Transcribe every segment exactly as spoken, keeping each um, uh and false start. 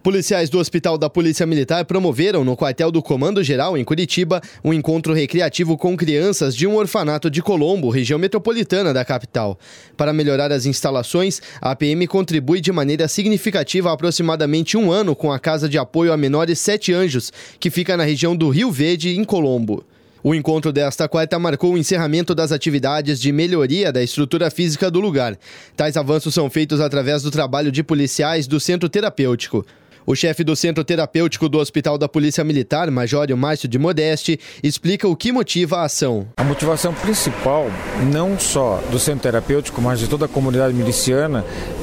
Policiais do Hospital da Polícia Militar promoveram no quartel do Comando Geral, em Curitiba, um encontro recreativo com crianças de um orfanato de Colombo, região metropolitana da capital. Para melhorar as instalações, a P M contribui de maneira significativa há aproximadamente um ano com a Casa de Apoio a Menores Sete Anjos, que fica na região do Rio Verde, em Colombo. O encontro desta quarta marcou o encerramento das atividades de melhoria da estrutura física do lugar. Tais avanços são feitos através do trabalho de policiais do Centro Terapêutico. O chefe do Centro Terapêutico do Hospital da Polícia Militar, Major Márcio de Modeste, explica o que motiva a ação. A motivação principal, não só do Centro Terapêutico, mas de toda a comunidade miliciana,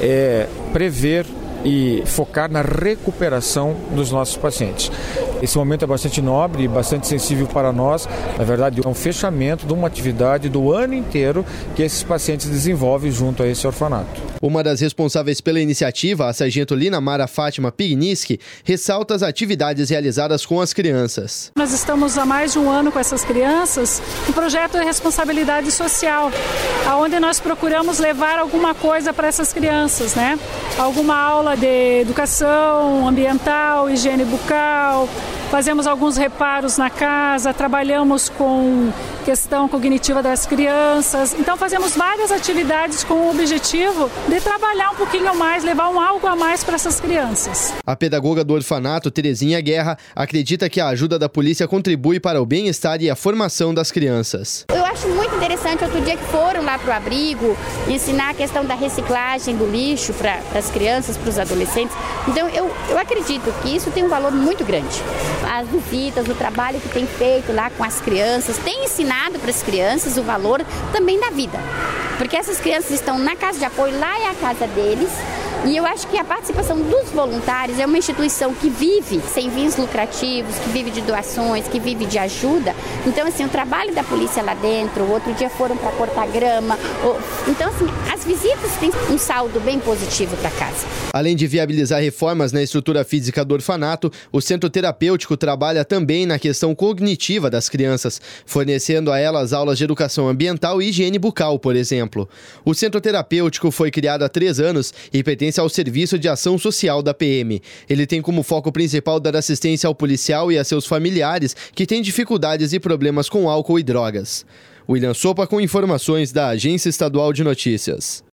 é prever e focar na recuperação dos nossos pacientes. Esse momento é bastante nobre e bastante sensível para nós. Na verdade, é um fechamento de uma atividade do ano inteiro que esses pacientes desenvolvem junto a esse orfanato. Uma das responsáveis pela iniciativa, a sargento Lina Mara Fátima Pigniski, ressalta as atividades realizadas com as crianças. Nós estamos há mais de um ano com essas crianças no projeto de responsabilidade social, onde nós procuramos levar alguma coisa para essas crianças, né? Alguma aula de educação ambiental, higiene bucal, fazemos alguns reparos na casa, trabalhamos com questão cognitiva das crianças. Então fazemos várias atividades com o objetivo de trabalhar um pouquinho mais, levar um algo a mais para essas crianças. A pedagoga do orfanato, Terezinha Guerra, acredita que a ajuda da polícia contribui para o bem-estar e a formação das crianças. Eu acho muito interessante, outro dia que foram lá para o abrigo, ensinar a questão da reciclagem do lixo para as crianças, para os adolescentes. Então eu, eu acredito que isso tem um valor muito grande. As visitas, o trabalho que tem feito lá com as crianças, tem ensinado para as crianças o valor também da vida. Porque essas crianças estão na casa de apoio, lá é a casa deles. E eu acho que a participação dos voluntários é uma instituição que vive sem fins lucrativos, que vive de doações, que vive de ajuda. Então, assim, o trabalho da polícia lá dentro, outro dia foram para cortar grama. Então, assim, as visitas têm um saldo bem positivo para casa. Além de viabilizar reformas na estrutura física do orfanato, o Centro Terapêutico trabalha também na questão cognitiva das crianças, fornecendo a elas aulas de educação ambiental e higiene bucal, por exemplo. O Centro Terapêutico foi criado há três anos e pertence ao Serviço de Ação Social da P M. Ele tem como foco principal dar assistência ao policial e a seus familiares que têm dificuldades e problemas com álcool e drogas. William Sopa com informações da Agência Estadual de Notícias.